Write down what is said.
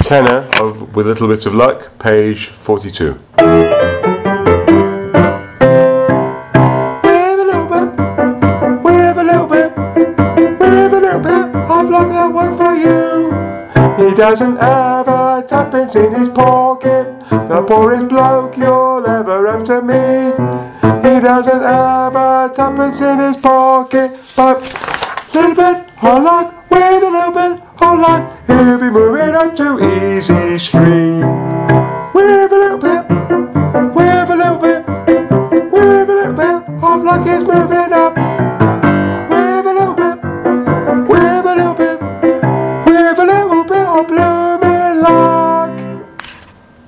tenor of With a Little Bit of Luck, page 42. With a little bit of luck that'll work for you. He doesn't have a tuppence in his pocket, the poorest bloke you'll ever have to meet. He doesn't have a tuppence in his pocket, but little bit of luck, with a little bit of luck, he'll be moving up to Easy Street. With a little bit of luck, his